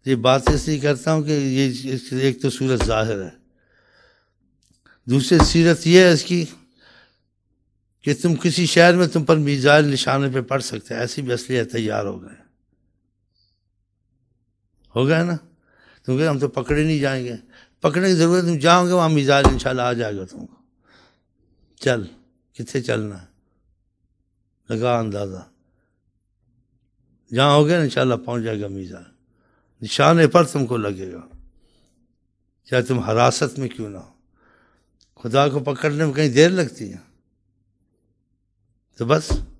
ये बात इसलिए करता हूँ कि ये एक तो सूरत ज़ाहिर है, दूसरी सीरत ये है इसकी कि तुम किसी शहर में तुम पर मीज़ान निशाने पे पढ़ सकते हैं, ऐसी भी असलियत तैयार हो गए ना। तुम कहे हम तो पकड़े नहीं जाएंगे, पकड़ने की जरूरत, तुम जाओगे वहां मीज़ान इंशाल्लाह आ जाएगा तुमको। चल कितने चलना है, लगा अंदाजा, जहां हो गया ना इंशाल्लाह पहुंच जाएगा मीज़ान, निशाने पर तुमको लगेगा, चाहे तुम हरासत में क्यों ना हो। खुदा को पकड़ने में कहीं देर लगती है, तो बस